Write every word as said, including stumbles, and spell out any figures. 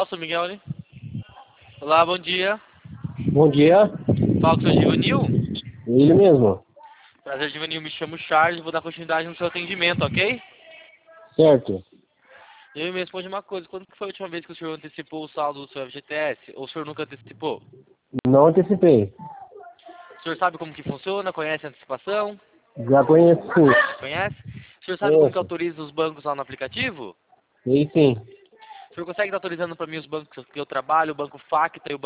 Nossa, Miguel, né? Olá, bom dia. Bom dia, Fala com o seu Givanil. ele mesmo, Prazer, Givanil. Me chamo Charles. Vou dar continuidade no seu atendimento, ok? certo? E me responde uma coisa. Quando que foi a última vez que o senhor antecipou o saldo do seu F G T S? Ou o senhor nunca antecipou? Não antecipei, O senhor sabe como que funciona? Conhece a antecipação? já conheço sim, Conhece? O senhor sabe como que conheço, autoriza os bancos lá no aplicativo? sei sim, O senhor consegue estar autorizando para mim os bancos que eu trabalho, o Banco Facta e o